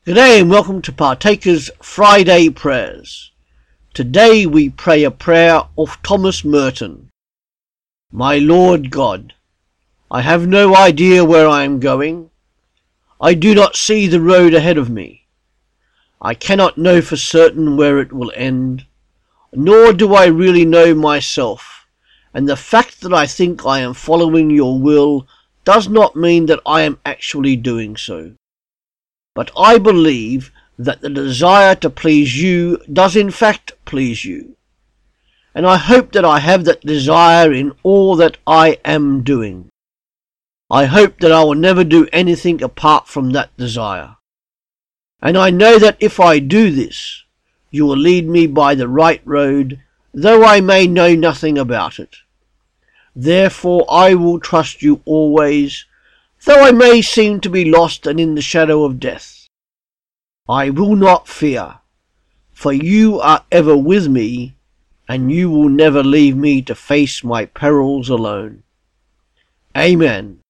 G'day and welcome to Partakers Friday Prayers. Today we pray a prayer of Thomas Merton. My Lord God, I have no idea where I am going. I do not see the road ahead of me. I cannot know for certain where it will end, nor do I really know myself, and the fact that I think I am following your will does not mean that I am actually doing so. But I believe that the desire to please you does in fact please you. And I hope that I have that desire in all that I am doing. I hope that I will never do anything apart from that desire. And I know that if I do this, you will lead me by the right road, though I may know nothing about it. Therefore I will trust you always, though I may seem to be lost and in the shadow of death. I will not fear, for you are ever with me, and you will never leave me to face my perils alone. Amen.